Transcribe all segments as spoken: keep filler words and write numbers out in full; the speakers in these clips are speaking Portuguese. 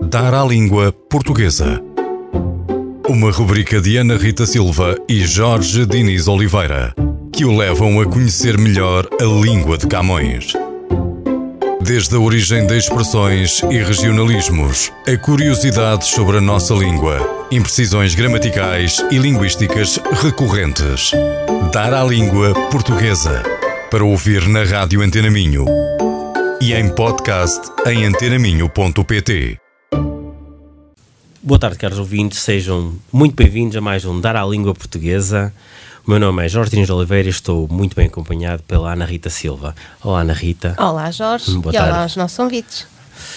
Dar à Língua Portuguesa. Uma rubrica de Ana Rita Silva e Jorge Diniz Oliveira, que o levam a conhecer melhor a língua de Camões. Desde a origem de expressões e regionalismos, a curiosidades sobre a nossa língua, imprecisões gramaticais e linguísticas recorrentes. Dar à Língua Portuguesa. Para ouvir na Rádio Antena Minho e em podcast em antenaminho ponto pt. Boa tarde, caros ouvintes, sejam muito bem-vindos a mais um Dar à Língua Portuguesa. O meu nome é Jorge Diniz Oliveira e estou muito bem acompanhado pela Ana Rita Silva. Olá, Ana Rita. Olá, Jorge. Boa e tarde. Olá aos nossos ouvintes.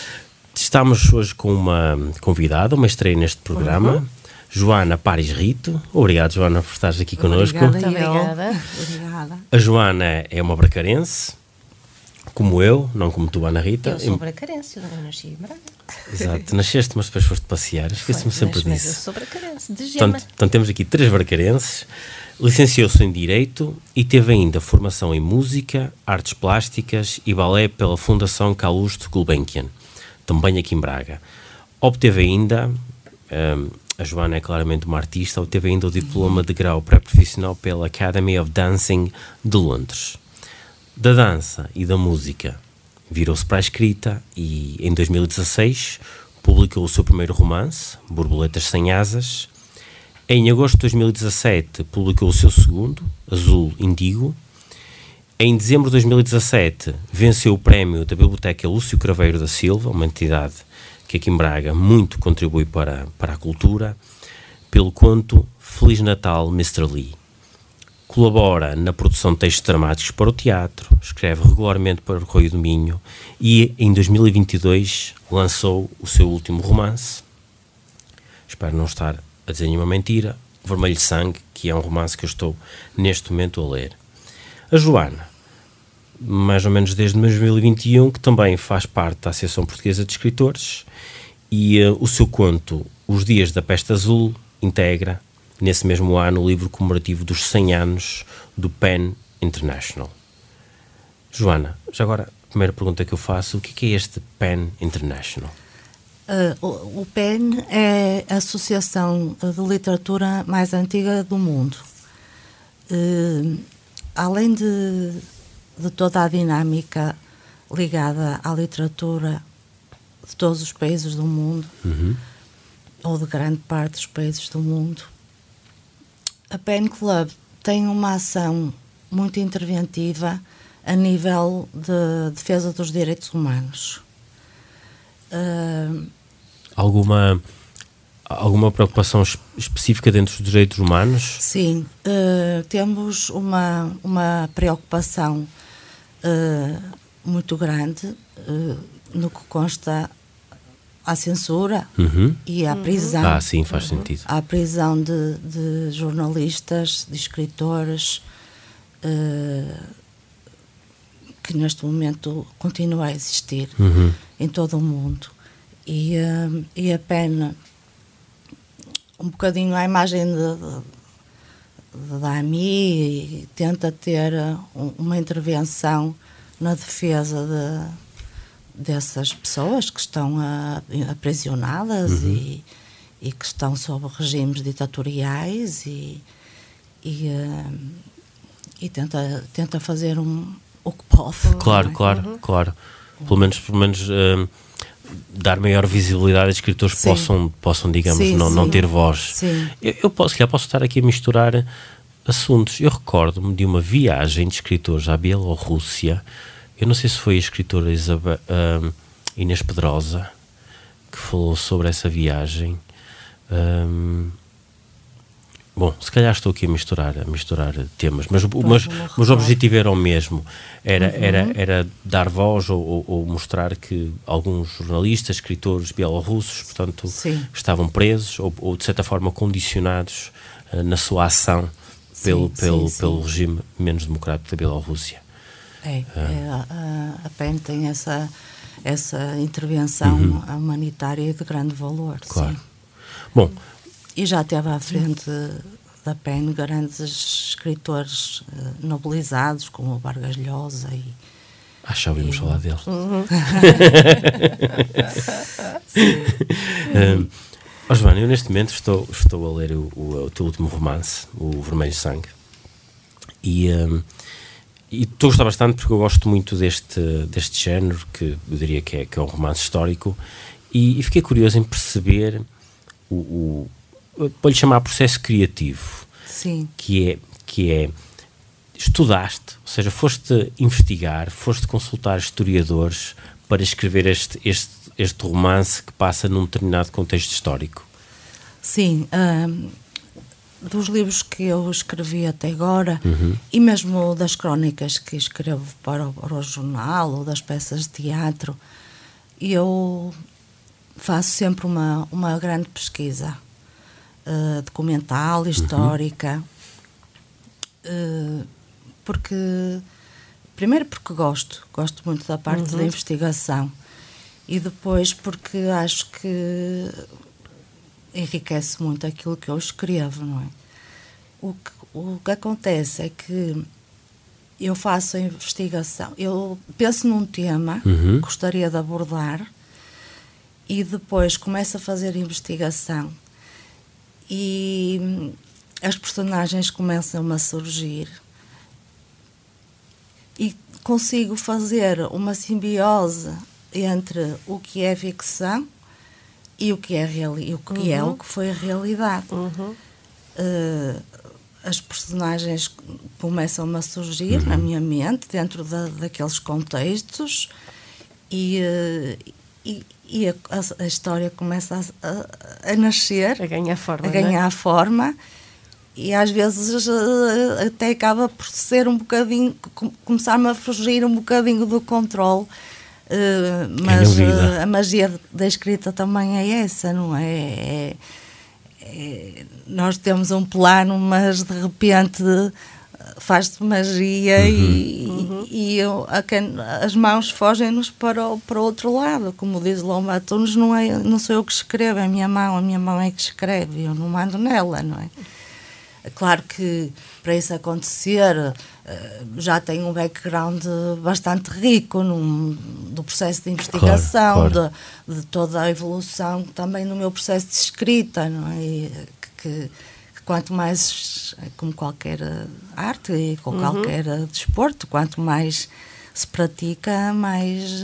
Estamos hoje com uma convidada, uma estreia neste programa, uhum. Joana Paris Rito. Obrigado, Joana, por estares aqui connosco. Obrigada. Obrigada. Obrigada. A Joana é uma bracarense, como eu, não como tu, Ana Rita. Eu sou bracarense, eu nasci em Braga. Exato, nasceste, mas depois foste passear. Esqueci-me sempre mas, disso. Mas eu sou bracarense, de Gema. Portanto, então temos aqui três bracarenses. Licenciou-se em Direito e teve ainda formação em Música, Artes Plásticas e Balé pela Fundação Calouste Gulbenkian, também aqui em Braga. Obteve ainda, um, a Joana é claramente uma artista, obteve ainda o diploma de grau pré-profissional pela Academy of Dancing de Londres. Da dança e da música virou-se para a escrita e em dois mil e dezasseis publicou o seu primeiro romance, Borboletas Sem Asas. Em agosto de dois mil e dezassete publicou o seu segundo, Azul Indigo. Em dezembro de dois mil e dezassete venceu o prémio da Biblioteca Lúcio Craveiro da Silva, uma entidade que aqui em Braga muito contribui para, para a cultura, pelo conto Feliz Natal, mister Lee. Colabora na produção de textos dramáticos para o teatro, escreve regularmente para o Correio do Minho e em dois mil e vinte e dois lançou o seu último romance, espero não estar a dizer nenhuma mentira, Vermelho Sangue, que é um romance que eu estou neste momento a ler. A Joana, mais ou menos desde dois mil e vinte e um, que também faz parte da Associação Portuguesa de Escritores, e uh, o seu conto Os Dias da Peste Azul integra, nesse mesmo ano, o livro comemorativo dos cem anos do PEN International. Joana, já agora, a primeira pergunta que eu faço, o que é este PEN International? Uh, o, o PEN é a associação de literatura mais antiga do mundo. Uh, além de, de toda a dinâmica ligada à literatura de todos os países do mundo, uhum. ou de grande parte dos países do mundo, a PEN Club tem uma ação muito interventiva a nível de defesa dos direitos humanos. Uh, alguma, alguma preocupação específica dentro dos direitos humanos? Sim, uh, temos uma, uma preocupação uh, muito grande uh, no que consta à censura uhum. e à prisão. Ah, sim, faz uhum. sentido. À prisão de, de jornalistas, de escritores, uh, que neste momento continua a existir uhum. em todo o mundo. E, uh, e a PEN, um bocadinho à imagem de, de, da A M I, tenta ter uh, uma intervenção na defesa de dessas pessoas que estão uh, aprisionadas uhum. e, e que estão sob regimes ditatoriais e, e, uh, e tenta, tenta fazer um, o que pode. Claro, é? claro, uhum. claro. Pelo menos, pelo menos uh, dar maior visibilidade a escritores que possam, possam, digamos, sim, não, sim. não ter voz. Sim. Eu, eu posso, já posso estar aqui a misturar assuntos. Eu recordo-me de uma viagem de escritores à Bielorrússia. Eu não sei se foi a escritora Isabel, uh, Inês Pedrosa que falou sobre essa viagem. Um, bom, se calhar estou aqui a misturar, a misturar temas, mas, mas, mas o objetivo era o mesmo. Era, uhum. era, era dar voz ou, ou, ou mostrar que alguns jornalistas, escritores bielorrussos, portanto, Sim. estavam presos ou, ou de certa forma condicionados uh, na sua ação pelo, sim, pelo, sim, pelo sim. regime menos democrático da Bielorrússia. É, é a, a PEN tem essa, essa intervenção uhum. humanitária de grande valor. Claro. Sim. Bom, e já teve à frente da PEN grandes escritores uh, nobilizados, como o Vargas Llosa. E, Ah, já ouvimos e... falar dele. Uhum. um, oh, Joana, eu neste momento estou, estou a ler o, o, o teu último romance, o Vermelho Sangue, e, um, e estou a gostar bastante porque eu gosto muito deste, deste género, que eu diria que é, que é um romance histórico, e, e fiquei curioso em perceber o, o pode-lhe chamar processo criativo. Sim. Que é, que é estudaste, ou seja, foste investigar, foste consultar historiadores para escrever este, este, este romance que passa num determinado contexto histórico. Sim, um, dos livros que eu escrevi até agora, uhum. e mesmo das crónicas que escrevo para o, para o jornal ou das peças de teatro, eu faço sempre uma, uma grande pesquisa uh, documental, histórica, uhum. uh, porque, primeiro porque gosto, gosto muito da parte uhum. da investigação, e depois porque acho que enriquece muito aquilo que eu escrevo, não é? O que, o que acontece é que eu faço a investigação, eu penso num tema uhum. que gostaria de abordar e depois começo a fazer investigação e as personagens começam a surgir e consigo fazer uma simbiose entre o que é ficção e o que é, reali- o que uhum. é o que foi a realidade. Uhum. Uh, as personagens começam a surgir uhum. na minha mente, dentro da, daqueles contextos, e, uh, e, e a, a, a história começa a, a, a nascer, a ganhar forma, a ganhar não é? forma, e às vezes uh, até acaba por ser um bocadinho, começar-me a fugir um bocadinho do controle. Uh, mas uh, a magia da escrita também é essa, não é? É, é? Nós temos um plano, mas de repente faz-se magia uhum. e, uhum. e eu, a, as mãos fogem-nos para o para outro lado, como diz Lomba Tunes, não, é, não sou eu que escrevo, é a minha mão, a minha mão é que escreve, eu não mando nela, não é? Claro que para isso acontecer já tenho um background bastante rico num, do processo de investigação, claro, claro. De, de toda a evolução também no meu processo de escrita, não é? E que, que quanto mais, como qualquer arte e com uhum. qualquer desporto, quanto mais se pratica, mais,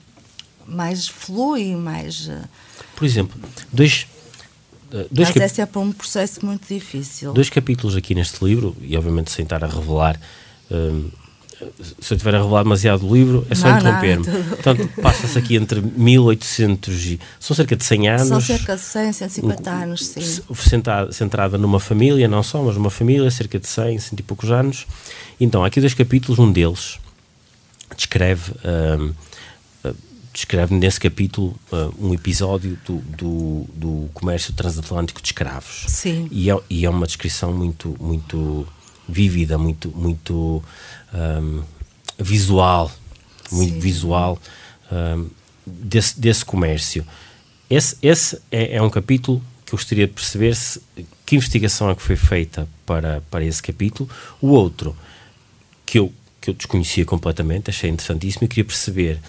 mais flui, mais... Por exemplo, dois... Dois Mas cap... é sempre um processo muito difícil. Dois capítulos aqui neste livro, e obviamente sem estar a revelar, hum, se eu estiver a revelar demasiado o livro, é só interromper-me. Portanto, passa-se aqui entre mil e oitocentos e... São cerca de cem anos. São cerca de cem, cento e cinquenta um, anos, sim. Centrada, centrada numa família, não só, mas uma família, cerca de cem, cento e poucos anos. Então, há aqui dois capítulos, um deles descreve... Hum, descreve nesse capítulo uh, um episódio do, do, do comércio transatlântico de escravos. Sim. E é, e é uma descrição muito, muito vívida, muito, muito um, visual, muito Sim. visual um, desse, desse comércio. Esse, esse é, é um capítulo que eu gostaria de perceber se, que investigação é que foi feita para, para esse capítulo. O outro, que eu, que eu desconhecia completamente, achei interessantíssimo e queria perceber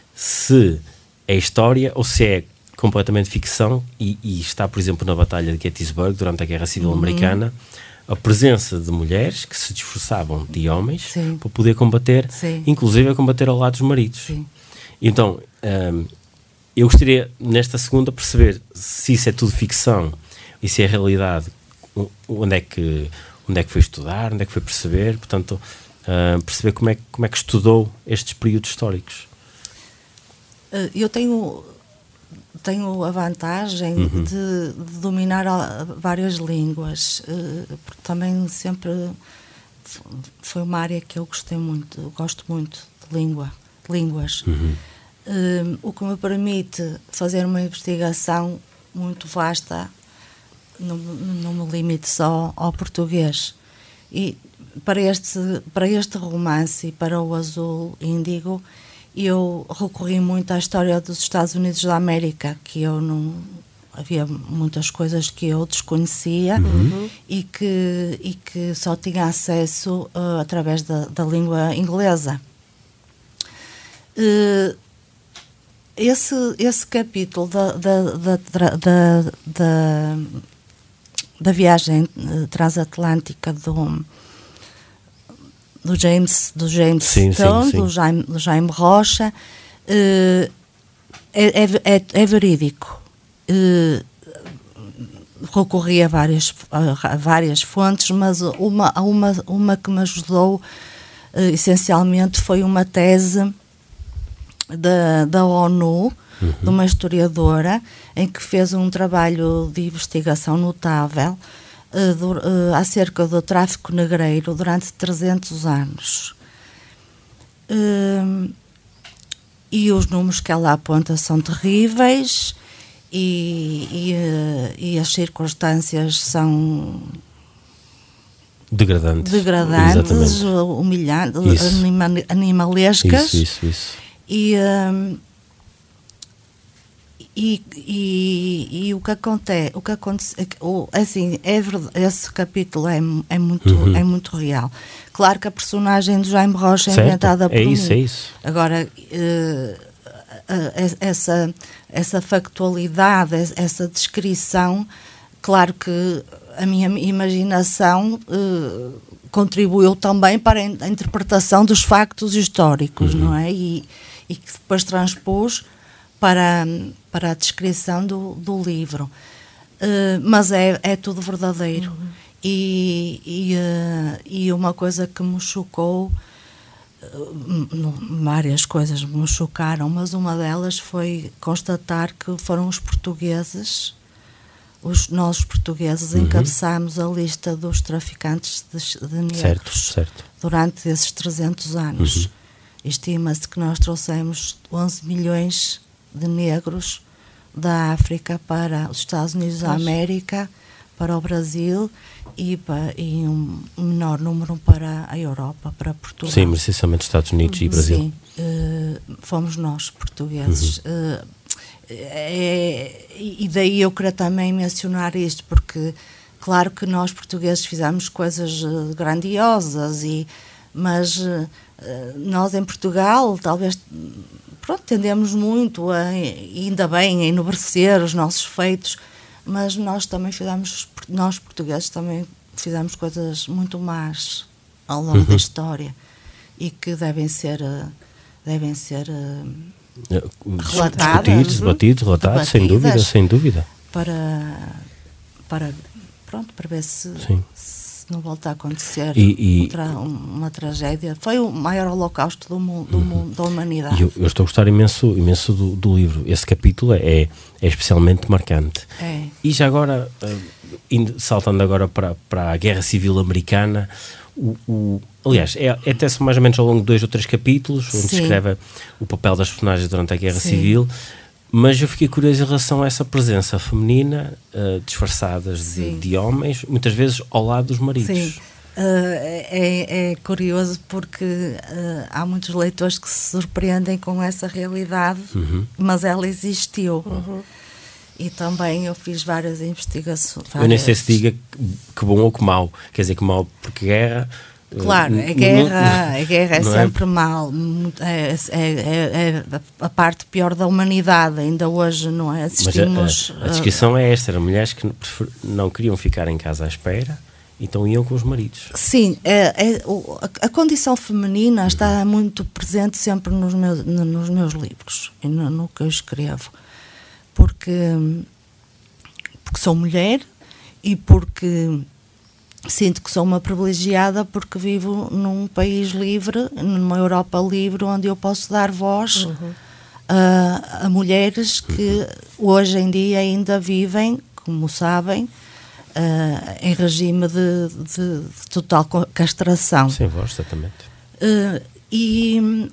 se é história ou se é completamente ficção e, e está, por exemplo, na Batalha de Gettysburg, durante a Guerra Civil uhum. Americana, a presença de mulheres que se disfarçavam de homens Sim. para poder combater, Sim. inclusive a combater ao lado dos maridos. Sim. Então, um, eu gostaria, nesta segunda, perceber se isso é tudo ficção e se é realidade, onde é que, onde é que foi estudar, onde é que foi perceber, portanto, uh, perceber como é, como é que estudou estes períodos históricos. Eu tenho, tenho a vantagem uhum. de, de dominar várias línguas, porque também sempre foi uma área que eu gostei muito, eu gosto muito de língua, de línguas, uhum. um, o que me permite fazer uma investigação muito vasta, não, não me limite só ao português. E para este, para este romance e para o Azul Índigo, eu recorri muito à história dos Estados Unidos da América, que eu não... Havia muitas coisas que eu desconhecia uhum. e, que, e que só tinha acesso uh, através da, da língua inglesa. Uh, esse, esse capítulo da, da, da, da, da, da viagem transatlântica do, do James, do James sim, Stone, sim, sim. Do, Jaime, do Jaime Rocha, uh, é, é, é verídico. Uh, recorri a várias, a várias fontes, mas uma, uma, uma que me ajudou uh, essencialmente foi uma tese da, da ONU, uhum. de uma historiadora, em que fez um trabalho de investigação notável uh, do, uh, acerca do tráfico negreiro durante trezentos anos. Uh, e os números que ela aponta são terríveis. E, e, e as circunstâncias são degradantes, degradantes humilhantes, anima, animalescas. Isso, isso, isso. E, um, e, e, e o que acontece, o que acontece o, assim, é verdade, esse capítulo é, é, muito, uhum. é muito real. Claro que a personagem do Jaime Rocha é certo. inventada por é mim. isso, é isso. Agora, uh, essa, essa factualidade, essa descrição, claro que a minha imaginação uh, contribuiu também para a interpretação dos factos históricos, uhum. não é? E, e que depois transpôs para, para a descrição do, do livro. Uh, mas é, é tudo verdadeiro. Uhum. E, e, uh, e uma coisa que me chocou, várias coisas me chocaram, mas uma delas foi constatar que foram os portugueses, os nós portugueses, uhum. encabeçámos a lista dos traficantes de, de negros certo, certo. durante esses trezentos anos. Uhum. Estima-se que nós trouxemos onze milhões de negros da África para os Estados Unidos da América, para o Brasil e, para, e um menor número para a Europa, para Portugal. Sim, mas essencialmente Estados Unidos uhum. e Brasil. Sim, uh, fomos nós, portugueses. Uhum. Uh, é, e daí eu queria também mencionar isto, porque claro que nós, portugueses, fizemos coisas uh, grandiosas, e, mas uh, nós em Portugal, talvez, pronto, tendemos muito, a, ainda bem, a enobrecer os nossos feitos, mas nós também fizemos, nós portugueses também fizemos coisas muito más ao longo uhum. da história, e que devem ser devem ser uh, relatadas, debatidos, debatidos, relatados, sem dúvida, sem dúvida, para para pronto, para ver se, se não volta a acontecer e, e, outra, uma tragédia. Foi o maior holocausto do mundo, do uhum. mundo da humanidade. Eu, eu estou a gostar imenso, imenso do, do livro. Esse capítulo é, é especialmente marcante. É. E já agora, uh, indo, saltando agora para, para a Guerra Civil Americana, o, o, aliás, é, é até mais ou menos ao longo de dois ou três capítulos, onde Sim. descreve o papel das personagens durante a Guerra Sim. Civil, mas eu fiquei curioso em relação a essa presença feminina, uh, disfarçadas de, de homens, muitas vezes ao lado dos maridos. Sim. Uh, é, é curioso porque uh, há muitos leitores que se surpreendem com essa realidade, uhum. mas ela existiu. Uhum. E também eu fiz várias investigações. Várias... Eu nem sei se diga que bom ou que mau. Quer dizer que mau porque guerra... Claro, a guerra, a guerra é sempre é? mal, é, é, é a parte pior da humanidade, ainda hoje, não é? Assistimos... Mas a, a, a descrição é esta, eram mulheres que não queriam ficar em casa à espera, então iam com os maridos. Sim, é, é, a, a condição feminina está uhum. muito presente sempre nos meus, nos meus livros e no, no que eu escrevo, porque, porque sou mulher e porque sinto que sou uma privilegiada, porque vivo num país livre, numa Europa livre, onde eu posso dar voz uhum. a, a mulheres que uhum. hoje em dia ainda vivem, como sabem, Uh, em regime de, de, de total castração. Sem voz, exatamente. Uh, e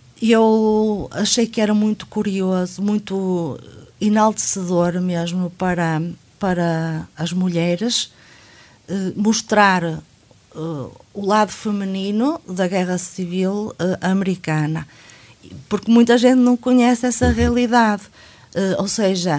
eu achei que era muito curioso, muito enaltecedor mesmo para, para as mulheres uh, mostrar uh, o lado feminino da Guerra Civil uh, americana, porque muita gente não conhece essa uhum. realidade. Uh, ou seja,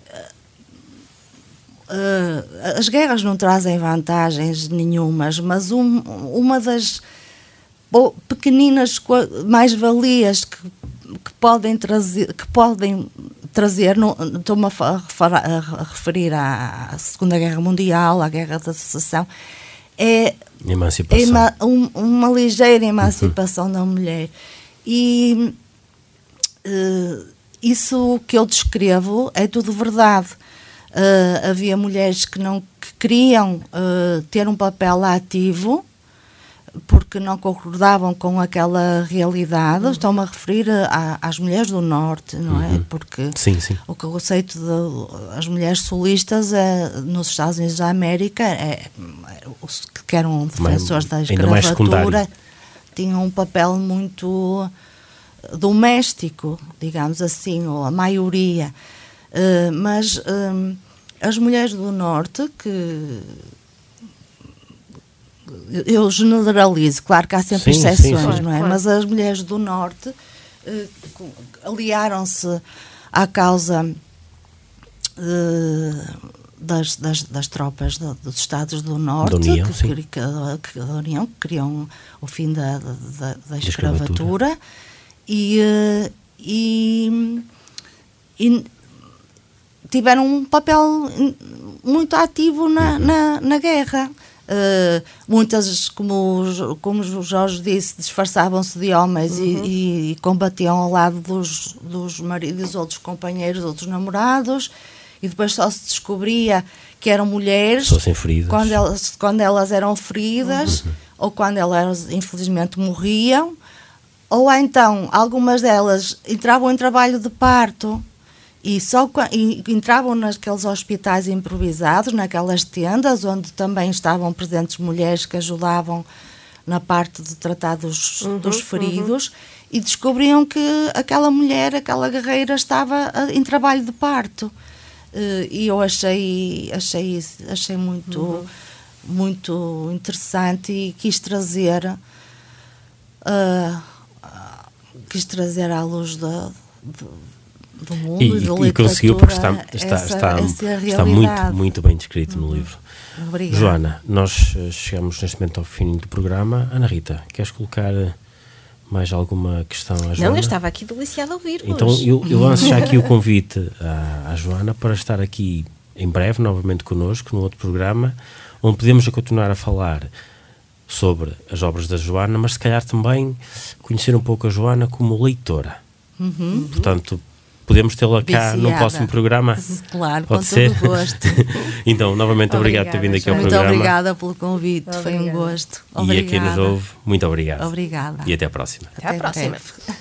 Uh, as guerras não trazem vantagens nenhumas, mas um, uma das pequeninas mais-valias que que podem trazer, que podem trazer, no, estou-me a, a, a referir à Segunda Guerra Mundial, à Guerra da Secessão, é, emancipação. é uma, um, uma ligeira emancipação uhum. da mulher. E uh, isso que eu descrevo é tudo verdade. Uh, havia mulheres que não que queriam uh, ter um papel ativo porque não concordavam com aquela realidade. Uhum. Estou-me a referir a, às mulheres do Norte, não é? Uhum. Porque sim, sim. o conceito das mulheres solistas é, nos Estados Unidos da América, é, os que eram defensores da escravatura tinham um papel muito doméstico, digamos assim, ou a maioria. Uh, mas um, as mulheres do Norte, que eu generalizo, claro que há sempre sim, exceções, sim, sim. não é? Claro. Mas as mulheres do Norte uh, aliaram-se à causa uh, das, das, das tropas do, dos Estados do Norte, da União, que, que, que, da União, que queriam o fim da, da, da escravatura, escravatura. E, uh, e, e tiveram um papel muito ativo na, uhum. na, na guerra. Uh, muitas, como, como o Jorge disse, disfarçavam-se de homens uhum. e, e combatiam ao lado dos, dos maridos, outros companheiros, outros namorados, e depois só se descobria que eram mulheres quando elas, quando elas eram feridas uhum. ou quando elas infelizmente morriam, ou então algumas delas entravam em trabalho de parto e só e entravam naqueles hospitais improvisados, naquelas tendas onde também estavam presentes mulheres que ajudavam na parte de tratar dos, uhum, dos feridos, uhum. e descobriam que aquela mulher, aquela guerreira estava em trabalho de parto. Uh, e eu achei, achei, achei muito, uhum. muito interessante e quis trazer, uh, quis trazer à luz da, do, do mundo e, e da literatura. E conseguiu porque está, está, essa, está, essa está muito, muito bem descrito uhum. no livro. Obrigada. Joana, nós chegamos neste momento ao fim do programa. Ana Rita, queres colocar mais alguma questão à Joana? Não, eu estava aqui deliciada a ouvir-vos. Então eu, eu lanço já aqui o convite à, à Joana para estar aqui em breve, novamente connosco, num outro programa, onde podemos continuar a falar sobre as obras da Joana, mas se calhar também conhecer um pouco a Joana como leitora. Uhum. Portanto, podemos tê-la cá Viciada. no próximo programa? Claro, Pode com ser? todo o gosto. Então, novamente, obrigado por ter vindo aqui ao muito programa. Muito obrigada pelo convite, obrigada. Foi um gosto. Obrigada. E a quem nos ouve, muito obrigado. Obrigada. E até à próxima. Até, até à próxima.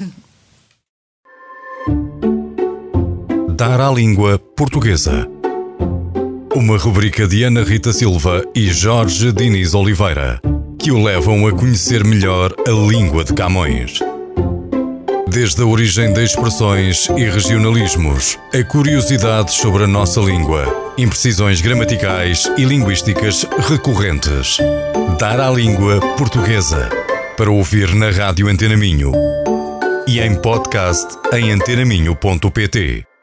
Dar à língua portuguesa. Uma rubrica de Ana Rita Silva e Jorge Diniz Oliveira, que o levam a conhecer melhor a língua de Camões. Desde a origem de expressões e regionalismos, a curiosidade sobre a nossa língua, imprecisões gramaticais e linguísticas recorrentes. Dar à língua portuguesa. Para ouvir na Rádio Antena Minho e em podcast em antena minho ponto pt.